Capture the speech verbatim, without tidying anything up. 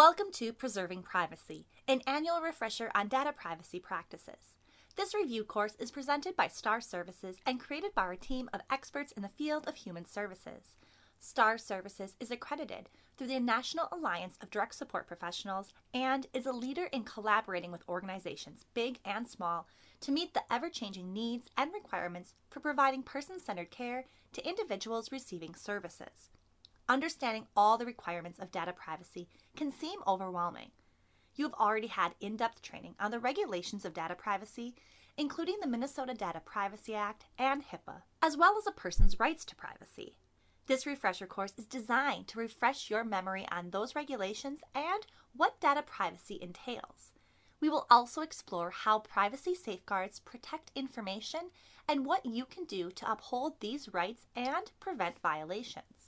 Welcome to Preserving Privacy, an annual refresher on data privacy practices. This review course is presented by STAR Services and created by our team of experts in the field of human services. STAR Services is accredited through the National Alliance of Direct Support Professionals and is a leader in collaborating with organizations, big and small, to meet the ever-changing needs and requirements for providing person-centered care to individuals receiving services. Understanding all the requirements of data privacy can seem overwhelming. You have already had in-depth training on the regulations of data privacy, including the Minnesota Data Privacy Act and HIPAA, as well as a person's rights to privacy. This refresher course is designed to refresh your memory on those regulations and what data privacy entails. We will also explore how privacy safeguards protect information and what you can do to uphold these rights and prevent violations.